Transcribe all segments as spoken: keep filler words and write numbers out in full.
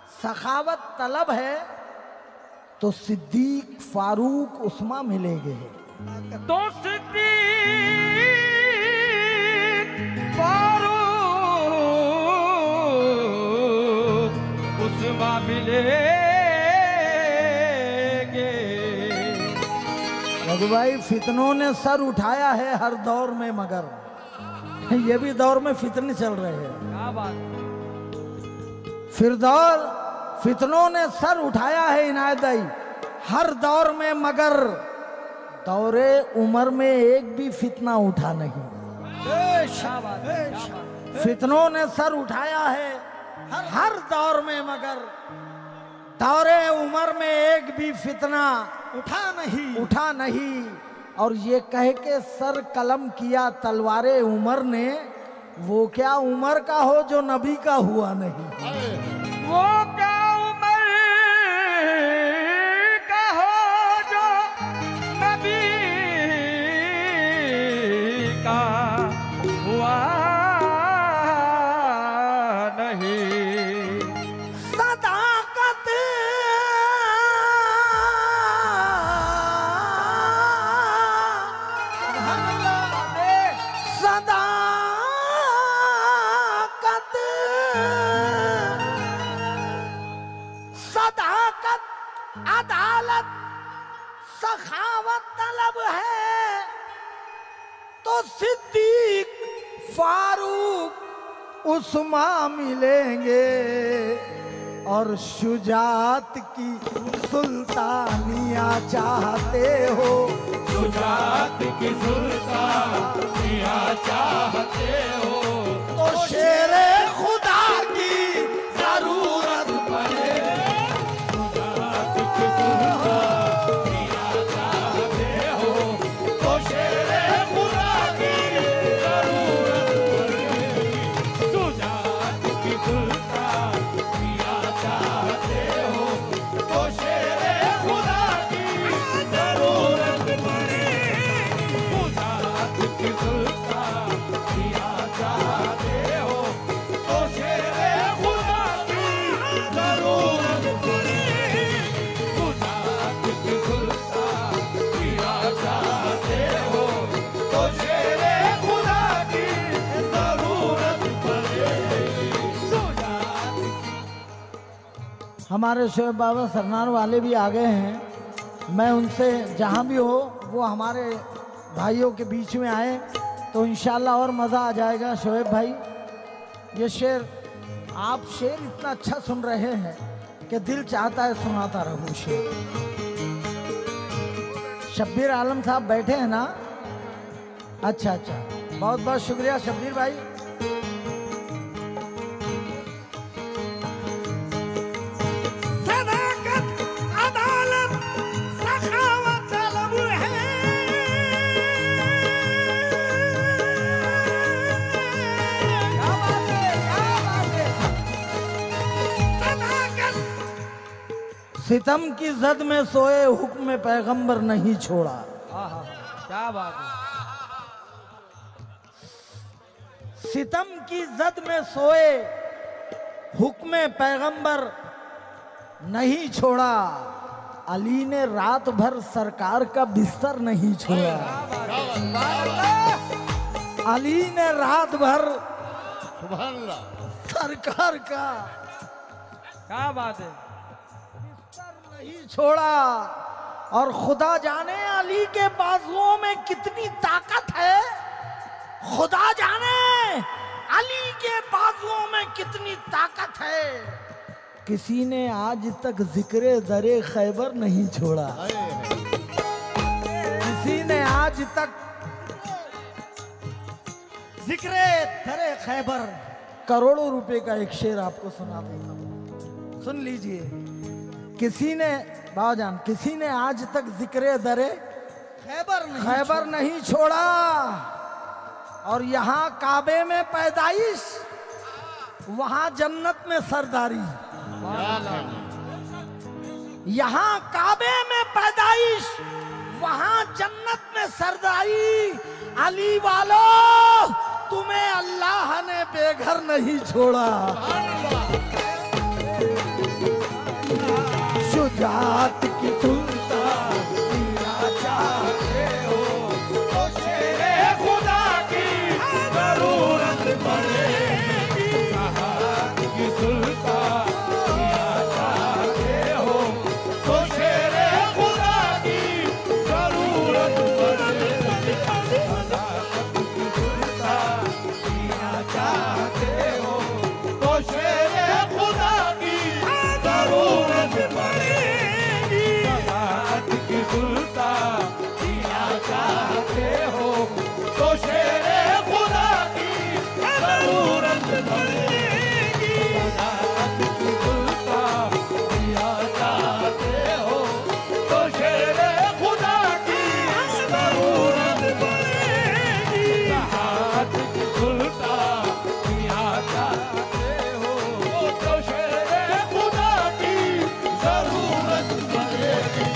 सखावत तलब है तो सिद्दीक फारूक उस्मा मिलेंगे। तो सिद्दीक फारूक उस्मा मिलेंगे। रघु भाई फितनों ने सर उठाया है हर दौर में, मगर ये भी दौर में फितने चल रहे हैं। क्या बात। फिर दौर फितनों ने सर उठाया है इनायत दाई हर दौर में, मगर दौरे उमर में एक भी फितना उठा नहीं। फितनों ने सर उठाया है हर दौर में, मगर दौरे उमर में एक भी फितना उठा नहीं उठा नहीं। और ये कह के सर कलम किया तलवारे उमर ने, वो क्या उमर का हो जो नबी का हुआ नहीं। वो क्या उमर का हो जो नबी का हुआ नहीं। सदाकत सदाकत सदाकत अदालत सखावत तलब है तो सिद्दीक फारूक उस्मा मिलेंगे। और शुजात की सुल्तानिया चाहते हो, शुजात की सुल्तानिया चाहते हो तो शेरे खुदा की जरूरत पड़े। शुजात की सुल्तानिया चाहते हो तो शेरे खुदा की जरूरत पड़ेगी। शुजात की सुल्तानिया चाहते हो तो शेरे खुदा की जरूरत पड़ेगी। शुजात की सुल्तानिया चाहते हो तो शेरे खुदा की जरूरत पड़ेगी। शुजात की सुल्तानिया चाहते हो तो शेरे खुदा की जरूरत पड़ेगी। शुजात हमारे शोएब बाबा सरनार वाले भी आ गए हैं। मैं उनसे जहाँ भी हो वो हमारे भाइयों के बीच में आए तो इंशाल्लाह और मज़ा आ जाएगा। शोएब भाई, ये शेर आप शेर इतना अच्छा सुन रहे हैं कि दिल चाहता है सुनाता रहूं शेर। शब्बीर आलम साहब बैठे हैं ना? अच्छा अच्छा, बहुत बहुत शुक्रिया शब्बीर भाई। सदाकत अदालत सखावत तलब है। क्या बात है, क्या बात है। सदाकत सितम की जद में सोए हुक्म पैगंबर नहीं छोड़ा। क्या बात है। सितम की जद में सोए हुक्म पैगंबर नहीं छोड़ा। अली ने रात भर सरकार का बिस्तर नहीं छोड़ा। अली ने रात भर सरकार का क्या बात है। बिस्तर नहीं छोड़ा। और खुदा जाने अली के बाजुओं में कितनी ताकत है। खुदा जाने अली के बाजुओं में कितनी ताकत है। किसी ने आज तक जिक्र दरे खैबर नहीं छोड़ा। किसी ने आज तक जिक्र दरे खैबर। करोड़ों रुपए का एक शेर आपको सुना देता हूं, सुन लीजिए। किसी ने बाजान किसी ने आज तक जिक्र दरे खैबर नहीं खैबर नहीं छोड़ा। और यहाँ काबे में पैदाइश, वहां जन्नत में सरदारी। यहाँ काबे में पैदाइश, वहां जन्नत में सरदारी। अली वालों, तुम्हें अल्लाह ने बेघर नहीं छोड़ा। जात की सुल्तान जीना चाहते हो तो शेरे खुदा की जरूरत पड़ेगी। जहान की सुल्तान जीना चाहते हो तो शेरे खुदा की जरूरत पड़ेगी। जीना चाहते हो तो शेरे खुदा की जरूरत पड़ेगी। जहान की सुल्तान जीना चाहते हो तो शेरे खुदा की जरूरत पड़ेगी। जहान की सुल्तान जीना चाहते हो तो शेरे खुदा की जरूरत पड़ेगी। जहान की सुल्तान जीना चाहते हो तो शेरे खुदा की जरूरत पड़ेगी।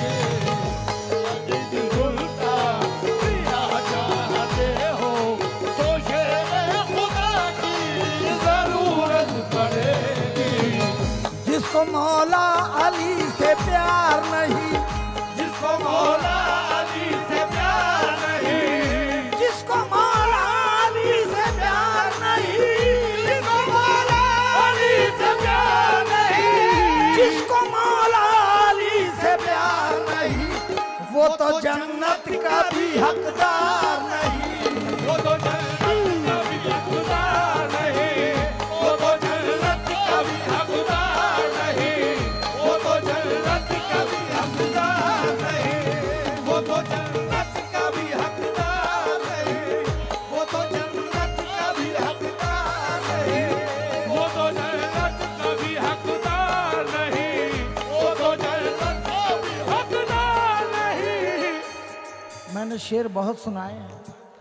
सुल्तान जीना चाहते हो तो शेरे खुदा की जरूरत पड़ेगी। जिसको मौला अली से प्यार नहीं, जिसको मौला अली से प्यार नहीं, जिसको मौला अली से प्यार नहीं, जिसको मौला अली से प्यार नहीं, जिसको मौला अली से प्यार नहीं, वो तो जन्नत का भी हकदार नहीं। वो तो जन्नत का भी हकदार नहीं। वो तो जन्नत का भी हकदार नहीं। वो तो जन्नत का भी हकदार नहीं। वो तो जन्नत का भी हकदार नहीं। वो तो जन्नत का भी हकदार नहीं। वो तो जन्नत का भी हकदार नहीं, वो तो जन्नत का भी हकदार नहीं। मैंने शेर बहुत सुनाए हैं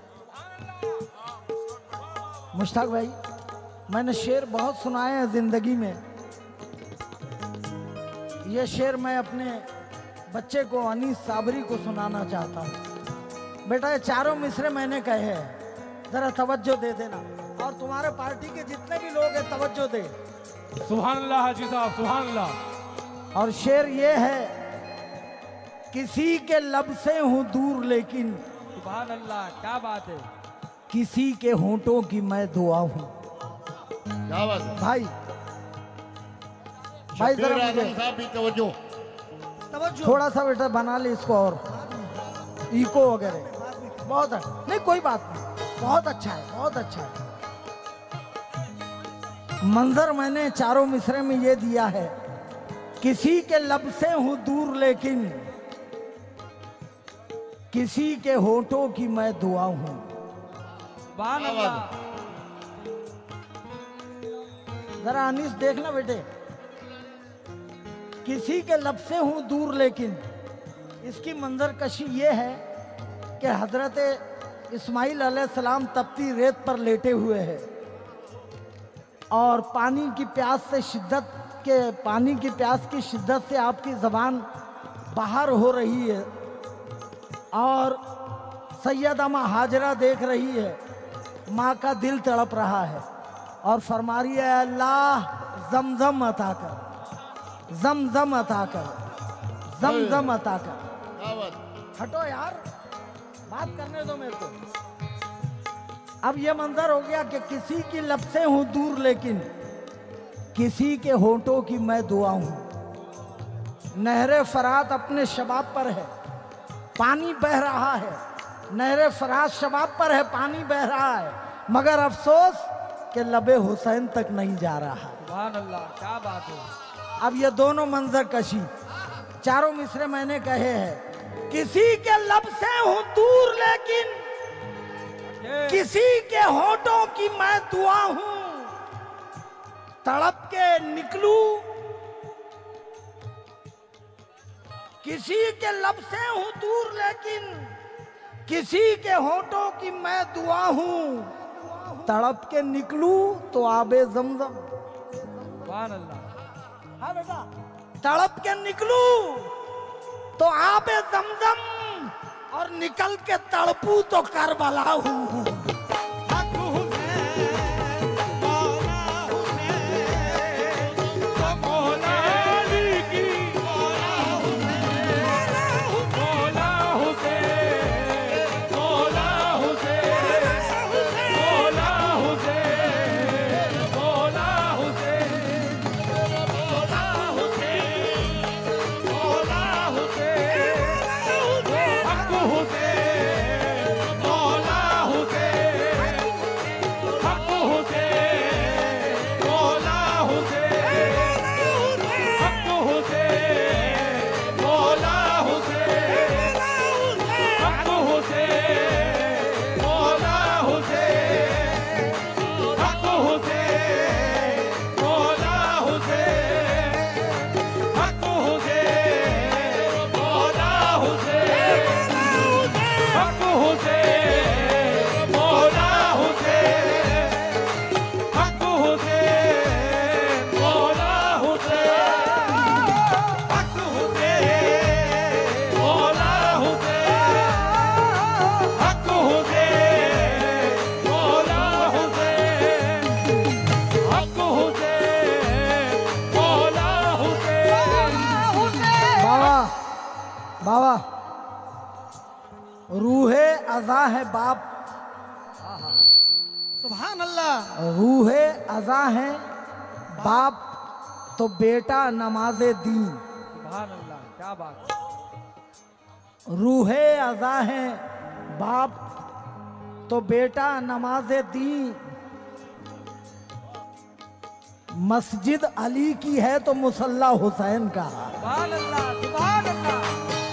मुश्ताक भाई, मैंने शेर बहुत सुनाए हैं जिंदगी में। ये शेर मैं अपने बच्चे को अनीस साबरी को सुनाना चाहता हूँ। बेटा ये चारों मिसरे मैंने कहे हैं, जरा तवज्जो दे देना, और तुम्हारे पार्टी के जितने भी लोग हैं तवज्जो दे। सुभान अल्लाह हाजी साहब, सुभान अल्लाह। और शेर ये है, किसी के लब से हूँ दूर लेकिन सुभान अल्लाह, क्या बात है। किसी के होंठों की मैं दुआ हूँ। क्या बात है भाई भाई शब्बीर जरा आजम मुझे साहब भी तवज्जो। थोड़ा सा बेटा बना ले इसको, और इको वगैरह बहुत है। नहीं कोई बात नहीं, बहुत अच्छा है, बहुत अच्छा है। मंजर मैंने चारों मिसरे में ये दिया है, किसी के लब से हूं दूर लेकिन किसी के होठों की मैं दुआ हूं। सुभान अल्लाह। जरा अनीस देखना बेटे, किसी के लब से हूं दूर लेकिन, इसकी मंजर कशी ये है कि हजरत इस्माइल अलैहिस्सलाम तपती रेत पर लेटे हुए हैं और पानी की प्यास से शिद्दत के पानी की प्यास की शिद्दत से आपकी ज़बान बाहर हो रही है और सैयदा माँ हाजरा देख रही है, माँ का दिल तड़प रहा है और फरमा रही है अल्लाह जमजम अता कर, जमजम अता कर, जमजम अता कर। क्या बात हटो यार, बात करने दो मेरे को। अब ये मंजर हो गया कि किसी की लब से हूं दूर लेकिन किसी के होंठों की मैं दुआ हूं। नहरे फरात अपने शबाब पर है, पानी बह रहा है। नहरे फरात शबाब पर है, पानी बह रहा है, मगर अफसोस कि लबे हुसैन तक नहीं जा रहा है। सुभान अल्लाह, क्या बात है। अब ये दोनों मंजर कशी चारों मिसरे मैंने कहे हैं, किसी के लब से हूं दूर लेकिन किसी के होठों की मैं दुआ हूं। तड़प के निकलूं किसी के लब से हूं दूर लेकिन किसी के होठों की मैं दुआ हूं। तड़प के निकलूं तो आबे जमजम। सुभान अल्लाह। हाँ बेटा, तड़प के निकलूं तो आबे जमजम और निकल के तड़पू तो करबला हूं। हक हुसैन मौला हुसैन तो मौला अली की मौला बाबा रूहे अज़ा है बाप, सुभान अल्लाह। रूहे अज़ा है बाप तो बेटा नमाज़े दी। सुभान अल्लाह, क्या बात। रूहे अज़ा है बाप तो बेटा नमाज़े दी। मस्जिद अली की है तो मुसल्ला हुसैन का। सुभान अल्लाह, सुभान अल्लाह।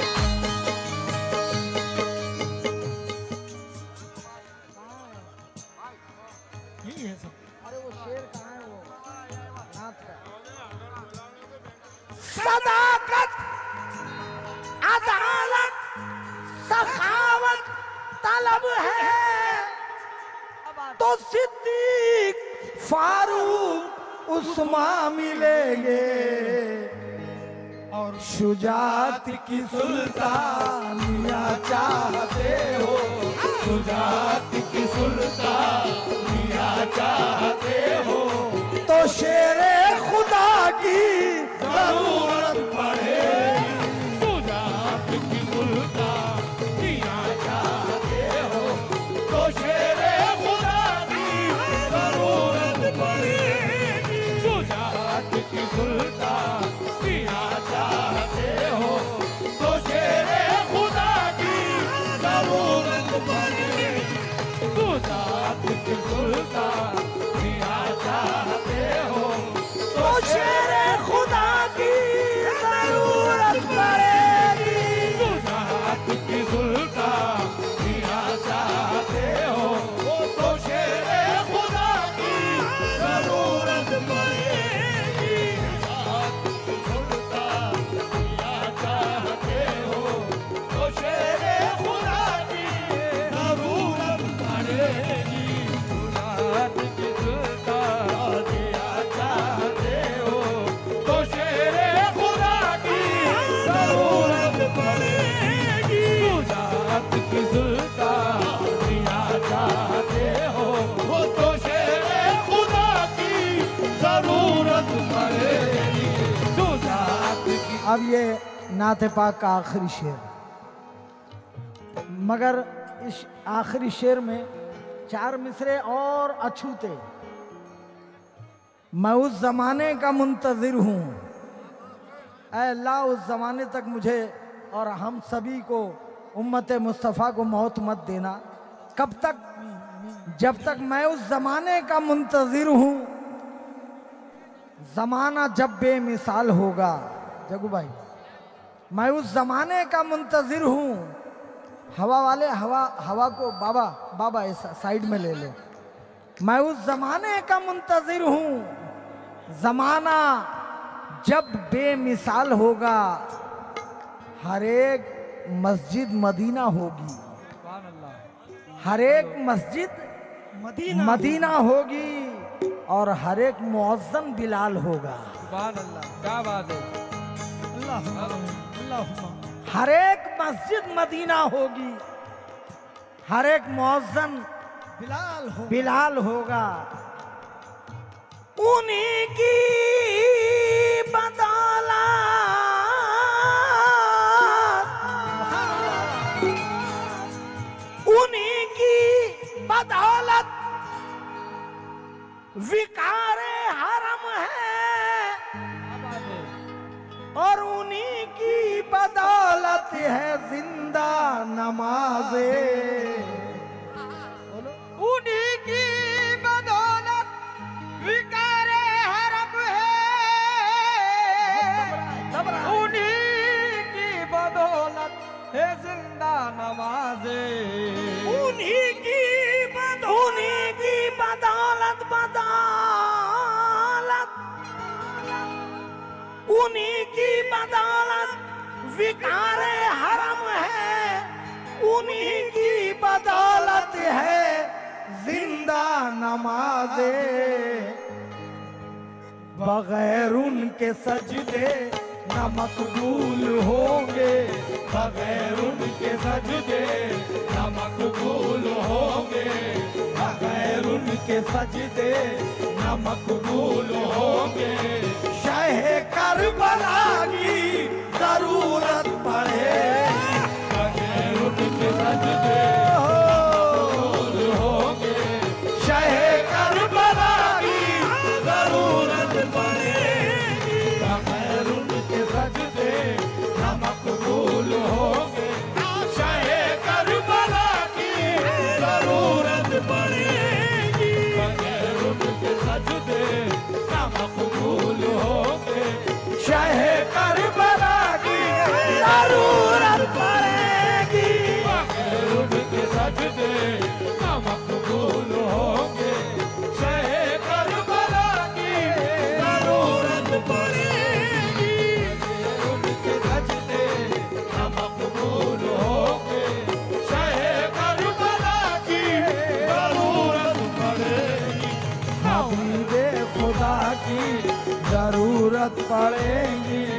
यही है सब। अरे वो शेर कहाँ है वो नाथ का? सदाकत, अदालत, सखावत तलब है तो सिद्दीक फारूक उस्मान मिलेंगे और शुजात की सुल्तानिया चाहते हो, शुजात की सुल्तानिया चाहते हो तो शेरे खुदा की जरूरत पड़ेगी। शुजात की सुल्तानिया चाहते हो तो शेरे खुदा की जरूरत पड़ेगी। शुजात की सुल्तानिया चाहते हो तो शेरे खुदा की जरूरत पड़ेगी। शुजात की सुल्तानिया चाहते हो तो शेरे खुदा की जरूरत पड़ेगी। शुजात की सुल्तानिया चाहते हो तो शेरे खुदा की जरूरत पड़ेगी। शुजात की सुल्तानिया चाहते हो तो शेरे खुदा की जरूरत पड़ेगी। शुजात की सुल्तानिया चाहते हो तो शेरे खुदा की जरूरत पड़ेगी। शुजात की सुल्तानिया चाहते हो तो शेरे खुदा की जरूरत पड़ेगी। शुजात की अब ये नाते पाक का आखिरी शेर, मगर इस आखिरी शेर में चार मिसरे और अछूते। मैं उस जमाने का मुंतजिर हूँ, ऐ अल्लाह उस जमाने तक मुझे और हम सभी को उम्मत मुस्तफ़ा को मौत मत देना। कब तक? जब तक मैं उस जमाने का मुंतजिर हूँ। जमाना जब बेमिसाल होगा, जगू भाई मैं उस जमाने का मुंतजिर हूँ। हवा वाले हवा हवा को बाबा बाबा ऐसा साइड में ले लो। मैं उस जमाने का मुंतजिर हूँ। जमाना जब बेमिसाल होगा, हर एक मस्जिद मदीना होगी। सुभान अल्लाह, हर एक मस्जिद मदीना मदीना होगी और हर एक मुअज्जन बिलाल होगा। सुभान अल्लाह, क्या बात है। अल्लाह हर एक मस्जिद मदीना होगी, हर एक मुअज्जन बिलाल हो बिलाल होगा। उन्हीं की बदौलत, उन्हीं की बदौलत विकारे हरम है और उन्हीं की बदौलत है जिंदा नमाज़े। उन्हीं की बदौलत विकारे हरम है, उन्हीं की बदौलत है जिंदा नमाज़े। उन्हीं की बद उन्हीं की बदौलत बदौलत उन्हीं की बदौलत विकारे हरम है, उन्हीं की बदौलत है जिंदा नमाज़े। बगैर उनके सजदे न मकबूल होंगे, बगैर उनके सजदे न मकबूल होंगे, बगैर उनके सजदे न मकबूल होंगे। शाह करबला की जरूरत पड़े सूरत पड़ेंगी।